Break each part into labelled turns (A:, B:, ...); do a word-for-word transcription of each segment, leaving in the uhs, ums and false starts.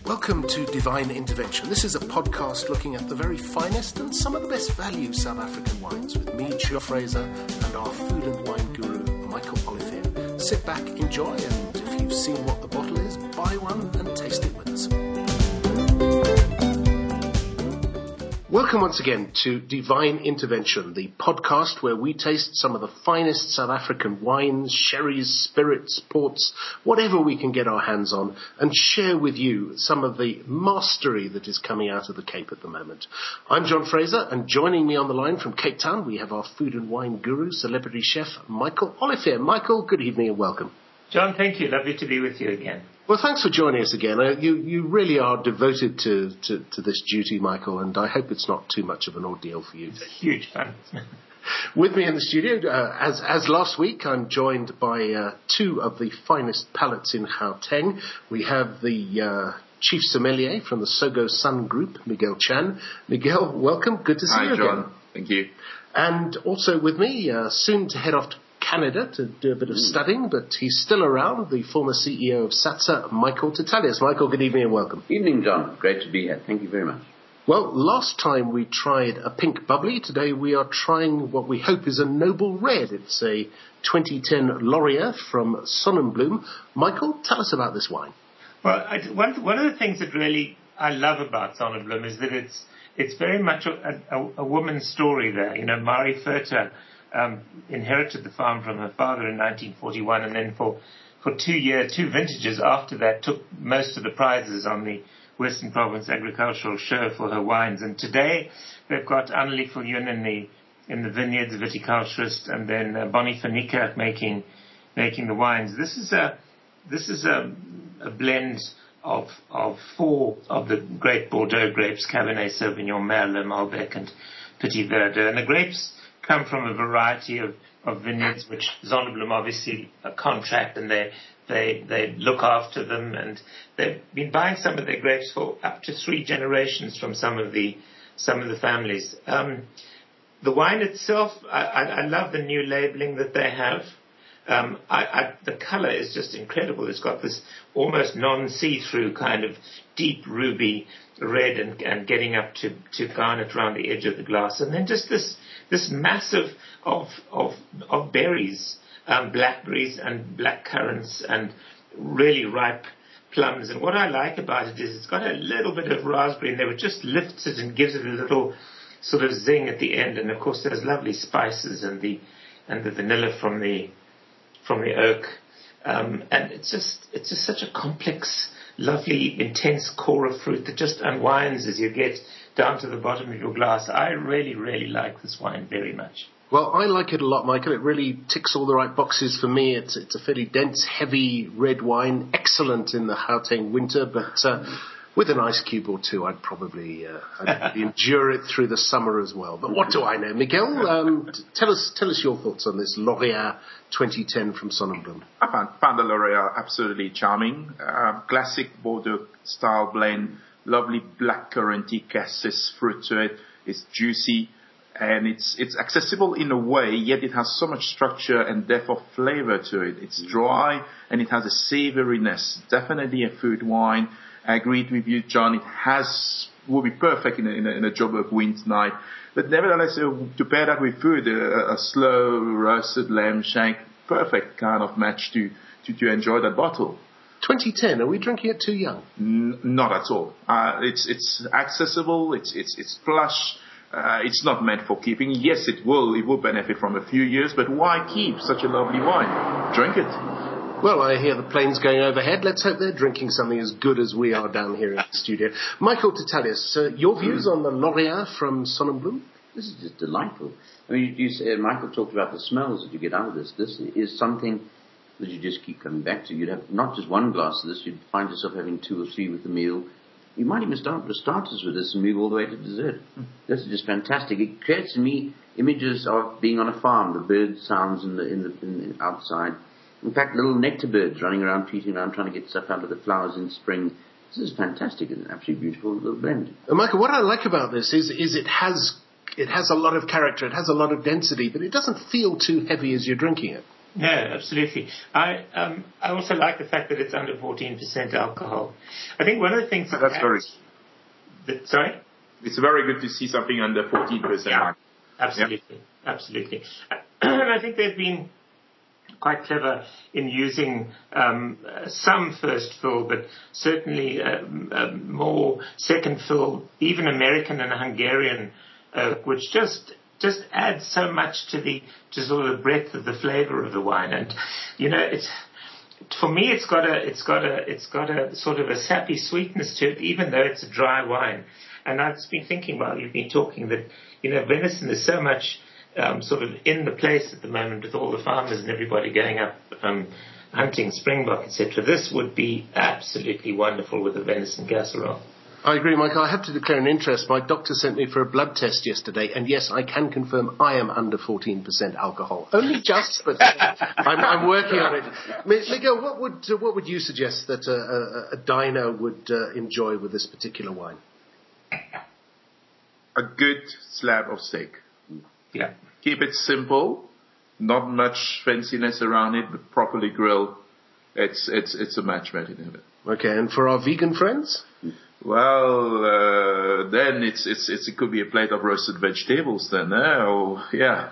A: Welcome to Divine Intervention. This is a podcast looking at the very finest and some of the best value South African wines with me, John Fraser, and our food and wine guru, Michael Olivier. Sit back, enjoy, and if you've seen what the bottle is, buy one and taste it with us. Welcome once again to Divine Intervention, the podcast where we taste some of the finest South African wines, sherries, spirits, ports, whatever we can get our hands on, and share with you some of the mastery that is coming out of the Cape at the moment. I'm John Fraser, and joining me on the line from Cape Town, we have our food and wine guru, celebrity chef, Michael Olivier. Michael, good evening and welcome.
B: John, thank you. Lovely to be with you again.
A: Well, thanks for joining us again. Uh, you, you really are devoted to, to, to this duty, Michael, and I hope it's not too much of an ordeal for you.
B: It's a huge fun.
A: With me in the studio, uh, as, as last week, I'm joined by uh, two of the finest palates in Gauteng. We have the uh, chief sommelier from the Sogo Sun Group, Miguel Chan. Miguel, welcome. Good to see
C: Hi,
A: you
C: John.
A: again.
C: Thank you.
A: And also with me, uh, soon to head off to Canada to do a bit of studying, but he's still around, the former C E O of SATSA, Michael Titalius. Michael, good evening and welcome.
D: Evening, John. Great to be here. Thank you very much.
A: Well, last time we tried a pink bubbly. Today we are trying what we hope is a noble red. It's a twenty ten Laurier from Sonnenbloem. Michael, tell us about this wine.
B: Well, I, one, one of the things that really I love about Sonnenbloem is that it's it's very much a, a, a woman's story there. You know, Mari Furter Um, inherited the farm from her father in nineteen forty-one, and then for, for two years, two vintages after that, took most of the prizes on the Western Province Agricultural Show for her wines. And today they've got Annelie Viljoen in the in the vineyards, viticulturist, and then uh, Bonnie Fanica making making the wines. This is a this is a, a blend of of four of the great Bordeaux grapes: Cabernet Sauvignon, Merlot, Malbec, and Petit Verdot. And the grapes come from a variety of, of vineyards, which Sonnenbloem obviously contract, and they, they they look after them, and they've been buying some of their grapes for up to three generations from some of the some of the families. Um, the wine itself, I, I, I love the new labeling that they have. Um, I, I, the color is just incredible. It's got this almost non-see-through kind of deep ruby red, and, and getting up to, to garnet around the edge of the glass, and then just this this massive of of of berries, um, blackberries and black currants and really ripe plums. And what I like about it is it's got a little bit of raspberry in there, which just lifts it and gives it a little sort of zing at the end. And of course, there's lovely spices and the and the vanilla from the from the oak, um, and it's just it's just such a complex, lovely, intense core of fruit that just unwinds as you get down to the bottom of your glass. I really, really like this wine very much.
A: Well, I like it a lot, Michael. It really ticks all the right boxes for me. It's it's a fairly dense, heavy red wine, excellent in the Gauteng winter, but uh, with an ice cube or two, I'd probably uh, I'd endure it through the summer as well. But what do I know? Miguel, um, t- tell us tell us your thoughts on this Laurier twenty ten from Sonnenbloem.
C: I found, found the Laurier absolutely charming. Uh, classic Bordeaux style blend, lovely black curranty cassis fruit to it. It's juicy and it's it's accessible in a way, yet it has so much structure and depth of flavor to it. It's dry and it has a savouriness. Definitely a food wine. I agreed with you, John. It has will be perfect in a, in a, in a Joburg wind night. But nevertheless, uh, to pair that with food, uh, a slow roasted lamb shank, perfect kind of match to, to, to enjoy that bottle.
A: twenty ten, are we drinking it too young?
C: N- not at all. Uh, it's it's accessible. It's it's it's plush. Uh, it's not meant for keeping. Yes, it will it will benefit from a few years. But why keep such a lovely wine? Drink it.
A: Well, I hear the planes going overhead. Let's hope they're drinking something as good as we are down here in the studio. Michael Titalius, uh, your views on the Laurier from Sonnenbloem?
D: This is just delightful. I mean, you, you say, Michael talked about the smells that you get out of this. This is something that you just keep coming back to. You'd have not just one glass of this, you'd find yourself having two or three with the meal. You might even start with starters with this and move all the way to dessert. Mm. This is just fantastic. It creates in me images of being on a farm, the bird sounds in the, in the, in the outside. In fact, little nectar birds running around, tweeting around, trying to get stuff out of the flowers in spring. This is fantastic. It's an absolutely beautiful little blend.
A: Uh, Michael, what I like about this is is it has it has a lot of character, it has a lot of density, but it doesn't feel too heavy as you're drinking it.
B: No, absolutely. I um, I also like the fact that it's under fourteen percent alcohol. I think one of the things that
C: That's very.
B: That, sorry?
C: It's very good to see something under fourteen percent.
B: Yeah, absolutely, yeah. absolutely. And I think they've been quite clever in using um, some first fill, but certainly um, um, more second fill, even American and Hungarian, uh, which just just adds so much to the to sort of the breadth of the flavour of the wine. And you know, it's for me, it's got a it's got a it's got a sort of a sappy sweetness to it, even though it's a dry wine. And I've just been thinking while you've been talking that you know, venison is so much Um, sort of in the place at the moment with all the farmers and everybody going up um, hunting springbok, et cetera. This would be absolutely wonderful with a venison casserole.
A: I agree, Michael. I have to declare an interest. My doctor sent me for a blood test yesterday, and yes, I can confirm I am under fourteen percent alcohol. Only just, but I'm, I'm working on it. Miguel, what would uh, what would you suggest that a, a, a diner would uh, enjoy with this particular wine?
C: A good slab of steak.
B: Yeah.
C: Keep it simple, not much fanciness around it, but properly grilled. It's it's it's a match made in heaven.
A: Okay, and for our vegan friends?
C: Well, uh, then it's it's it's it could be a plate of roasted vegetables then, eh? Or yeah.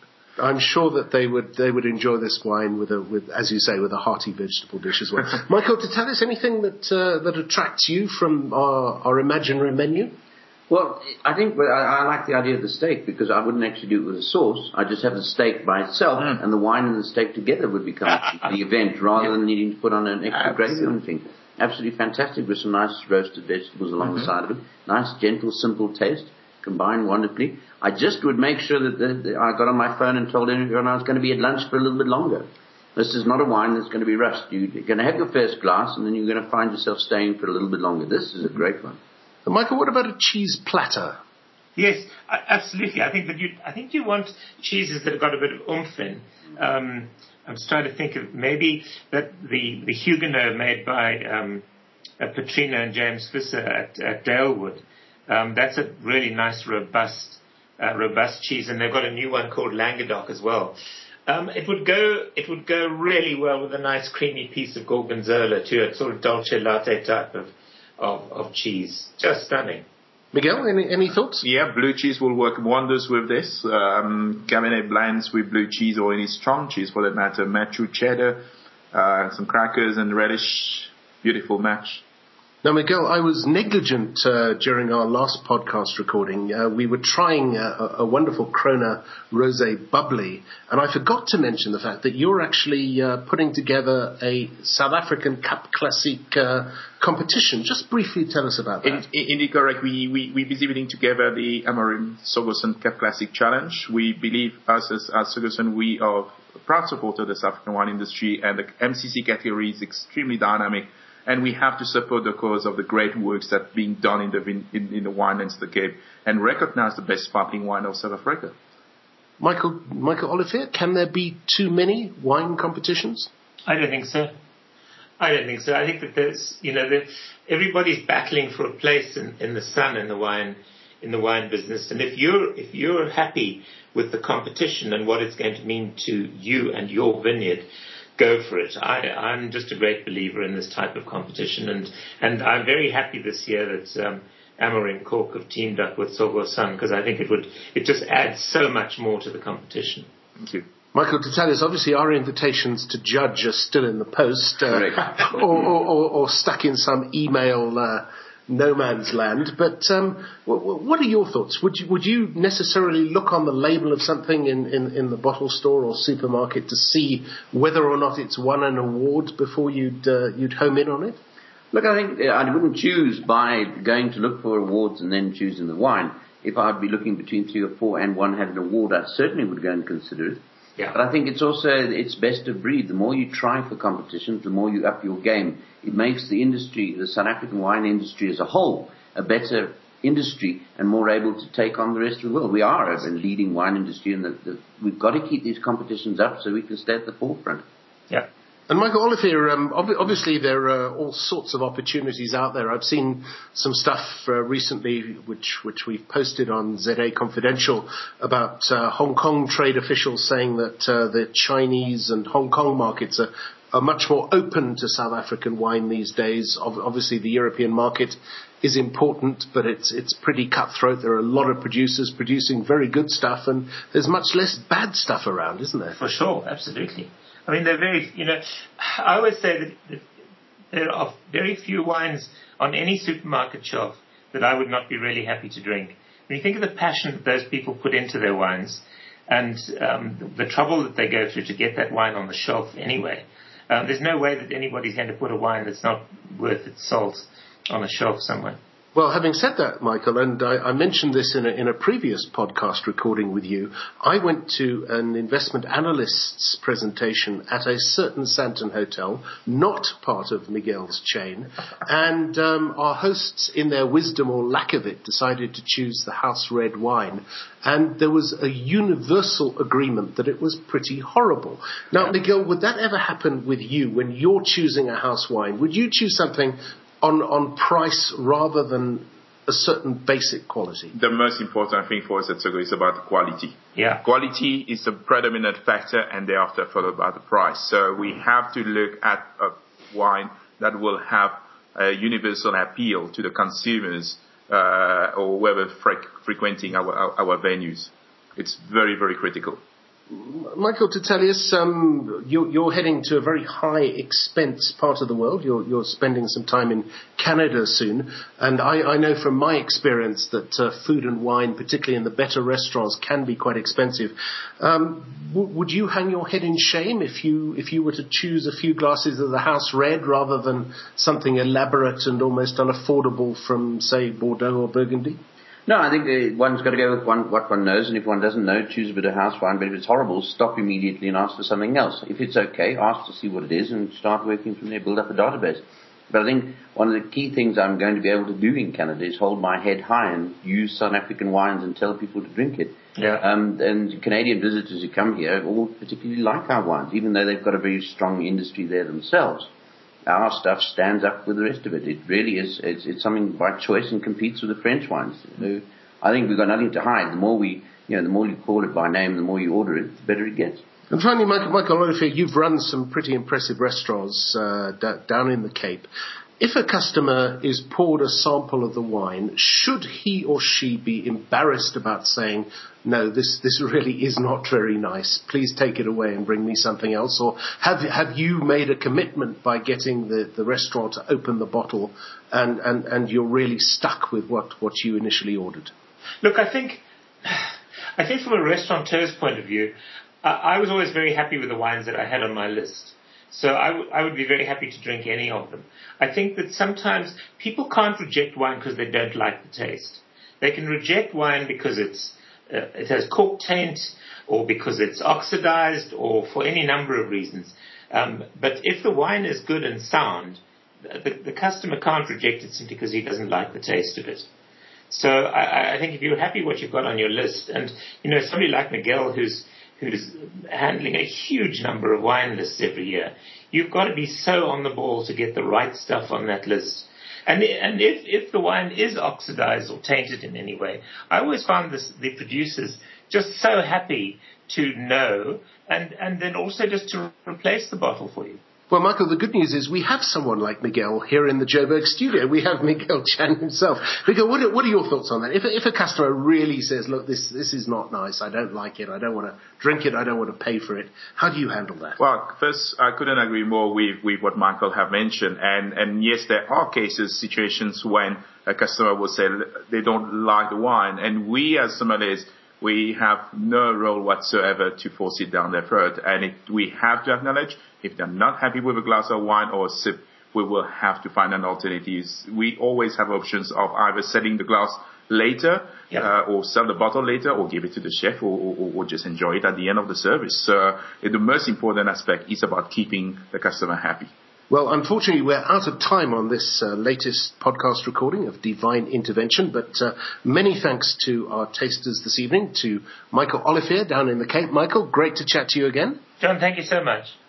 A: I'm sure that they would they would enjoy this wine with a with as you say with a hearty vegetable dish as well. Michael, to tell us anything that uh, that attracts you from our, our imaginary menu?
D: Well, I think I, I like the idea of the steak because I wouldn't actually do it with a sauce. I just have the steak by itself, mm. and the wine and the steak together would become the event rather than needing to put on an extra gravy or anything. Absolutely fantastic with some nice roasted vegetables along mm-hmm. the side of it. Nice, gentle, simple taste, combined wonderfully. I just would make sure that the, the, I got on my phone and told everyone I was going to be at lunch for a little bit longer. This is not a wine that's going to be rushed. You're going to have your first glass, and then you're going to find yourself staying for a little bit longer. This is a great one.
A: Michael, what about a cheese platter?
B: Yes, absolutely. I think that you. I think you want cheeses that have got a bit of oomph in. Um, I'm just trying to think of maybe that the the Huguenot made by um, uh, Petrino and James Visser at, at Dalewood. Um, that's a really nice, robust, uh, robust cheese, and they've got a new one called Languedoc as well. Um, it would go. It would go really well with a nice, creamy piece of Gorgonzola too. A sort of dolce latte type of. Of, of cheese. Just stunning.
A: Miguel, any, any thoughts?
C: Yeah, blue cheese will work wonders with this. Um, Cabernet blends with blue cheese or any strong cheese for that matter. Matchou cheddar, uh, some crackers and relish. Beautiful match.
A: Now, Miguel, I was negligent uh, during our last podcast recording. Uh, we were trying a, a wonderful Krona Rosé Bubbly, and I forgot to mention the fact that you're actually uh, putting together a South African Cup Classic uh, competition. Just briefly tell us about that.
C: In, indeed, correct. We, we, we're busy putting together the Amarim Sorgoson Cup Classic Challenge. We believe, us as, as Sorgoson, we are a proud supporter of the South African wine industry, and the M C C category is extremely dynamic. And we have to support the cause of the great works that are being done in the in, in the wine landscape and recognize the best sparkling wine of South Africa.
A: Michael Michael Olivier, can there be too many wine competitions?
B: I don't think so. I don't think so. I think that there's, you know, everybody's battling for a place in, in the sun in the wine in the wine business. And if you're if you're happy with the competition and what it's going to mean to you and your vineyard, go for it. I, I'm just a great believer in this type of competition, and, and I'm very happy this year that um, Amarim Cork have teamed up with Sorgoson, because I think it would it just adds so much more to the competition.
C: Thank you.
A: Michael, to tell us, obviously our invitations to judge are still in the post, uh, or, or, or, or stuck in some email uh, no man's land. But um, what, what are your thoughts? Would you would you necessarily look on the label of something in, in, in the bottle store or supermarket to see whether or not it's won an award before you'd uh, you'd home in on it?
D: Look, I think I wouldn't choose by going to look for awards and then choosing the wine. If I'd be looking between three or four and one had an award, I certainly would go and consider it.
B: Yeah.
D: But I think it's also, it's best of breed. The more you try for competitions, the more you up your game. It makes the industry, the South African wine industry as a whole, a better industry and more able to take on the rest of the world. We are a leading wine industry, and the, the, we've got to keep these competitions up so we can stay at the forefront.
B: Yeah.
A: And Michael Olivier, um, ob- obviously there are all sorts of opportunities out there. I've seen some stuff uh, recently, which which we've posted on Z A Confidential, about uh, Hong Kong trade officials saying that uh, the Chinese and Hong Kong markets are, are much more open to South African wine these days. Ob- obviously, the European market is important, but it's it's pretty cutthroat. There are a lot of producers producing very good stuff, and there's much less bad stuff around, isn't there?
B: For sure, absolutely. I mean, they're very, you know, I always say that, that there are very few wines on any supermarket shelf that I would not be really happy to drink. When you think of the passion that those people put into their wines and um, the trouble that they go through to get that wine on the shelf anyway, um, there's no way that anybody's going to put a wine that's not worth its salt on a shelf somewhere.
A: Well, having said that, Michael, and I, I mentioned this in a, in a previous podcast recording with you, I went to an investment analyst's presentation at a certain Santon hotel, not part of Miguel's chain, and um, our hosts, in their wisdom or lack of it, decided to choose the house red wine, and there was a universal agreement that it was pretty horrible. Now, yeah. Miguel, would that ever happen with you when you're choosing a house wine? Would you choose something on on price rather than a certain basic quality?
C: The most important thing for us at Sogo is about the quality.
B: Yeah.
C: Quality is the predominant factor, and thereafter followed by the price. So we have to look at a wine that will have a universal appeal to the consumers uh, or whoever fre- frequenting our, our, our venues. It's very, very critical.
A: Michael Titelius, um, you're, you're heading to a very high expense part of the world. You're, you're spending some time in Canada soon. And I, I know from my experience that uh, food and wine, particularly in the better restaurants, can be quite expensive. Um, w- would you hang your head in shame if you if you were to choose a few glasses of the house red rather than something elaborate and almost unaffordable from, say, Bordeaux or Burgundy?
D: No, I think uh, one's got to go with one, what one knows, and if one doesn't know, choose a bit of house wine. But if it's horrible, stop immediately and ask for something else. If it's okay, ask to see what it is and start working from there, build up a database. But I think one of the key things I'm going to be able to do in Canada is hold my head high and use South African wines and tell people to drink it.
B: Yeah.
D: Um, and Canadian visitors who come here all particularly like our wines, even though they've got a very strong industry there themselves. Our stuff stands up with the rest of it. It really is, it's, it's something by choice and competes with the French wines. You know, I think we've got nothing to hide. The more we, you know, the more you call it by name, the more you order it, the better it gets.
A: And finally, Michael, Michael Olivier, you've run some pretty impressive restaurants uh, d- down in the Cape. If a customer is poured a sample of the wine, should he or she be embarrassed about saying, no, this, this really is not very nice, please take it away and bring me something else? Or have have you made a commitment by getting the, the restaurant to open the bottle and, and, and you're really stuck with what, what you initially ordered?
B: Look, I think, I think from a restaurateur's point of view, uh, I was always very happy with the wines that I had on my list. So I, w- I would be very happy to drink any of them. I think that sometimes people can't reject wine because they don't like the taste. They can reject wine because it's uh, it has cork taint or because it's oxidized or for any number of reasons. Um, but if the wine is good and sound, the, the customer can't reject it simply because he doesn't like the taste of it. So I, I think if you're happy what you've got on your list, and you know somebody like Miguel who's who's handling a huge number of wine lists every year, you've got to be so on the ball to get the right stuff on that list. And and if, if the wine is oxidized or tainted in any way, I always found this, the producers just so happy to know and, and then also just to replace the bottle for you.
A: Well, Michael, the good news is we have someone like Miguel here in the Joburg studio. We have Miguel Chan himself. Miguel, what are, what are your thoughts on that? If, if a customer really says, look, this this is not nice, I don't like it, I don't want to drink it, I don't want to pay for it, how do you handle that?
C: Well, first, I couldn't agree more with, with what Michael have mentioned. And, and yes, there are cases, situations when a customer will say they don't like the wine. And we as sommeliers, we have no role whatsoever to force it down their throat. And it, we have to acknowledge if they're not happy with a glass of wine or a sip, we will have to find an alternative. We always have options of either selling the glass later, yep. uh, or sell the bottle later, or give it to the chef, or, or, or just enjoy it at the end of the service. So uh, the most important aspect is about keeping the customer happy.
A: Well, unfortunately, we're out of time on this uh, latest podcast recording of Divine Intervention, but uh, many thanks to our tasters this evening, to Michael Olivier down in the Cape. Michael, great to chat to you again.
B: John, thank you so much.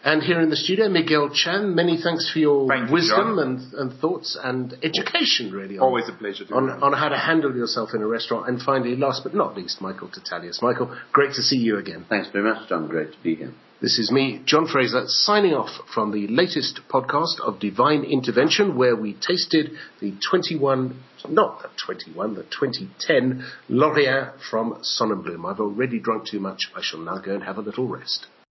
A: And here in the studio, Miguel Chan, many thanks for your
C: Thank you,
A: wisdom
C: John.
A: and, and thoughts and education, really. On,
C: Always a pleasure to
A: on,
C: be
A: on how to handle yourself in a restaurant. And finally, last but not least, Michael Tatalius. Michael, great to see you again.
D: Thanks very much, John. Great to be here.
A: This is me, John Fraser, signing off from the latest podcast of Divine Intervention, where we tasted the twenty-one, not the twenty-one, the twenty ten Laureat from Sonnenblume. I've already drunk too much. I shall now go and have a little rest.